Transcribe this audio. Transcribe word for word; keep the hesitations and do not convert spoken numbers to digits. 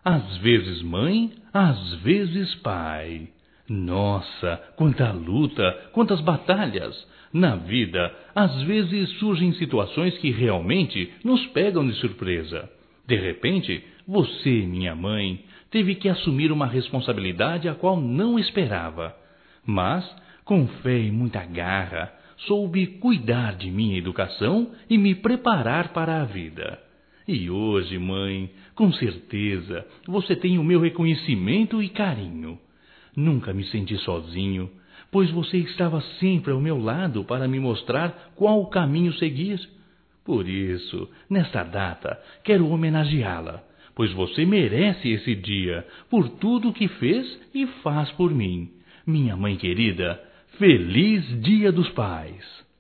Às vezes mãe, às vezes pai. Nossa, quanta luta, quantas batalhas! Na vida, às vezes surgem situações que realmente nos pegam de surpresa. De repente, você, minha mãe, teve que assumir uma responsabilidade a qual não esperava. Mas, com fé e muita garra, soube cuidar de minha educação e me preparar para a vida. E hoje, mãe, com certeza, você tem o meu reconhecimento e carinho. Nunca me senti sozinho, pois você estava sempre ao meu lado para me mostrar qual o caminho seguir. Por isso, nesta data, quero homenageá-la, pois você merece esse dia por tudo que fez e faz por mim. Minha mãe querida, feliz Dia dos Pais!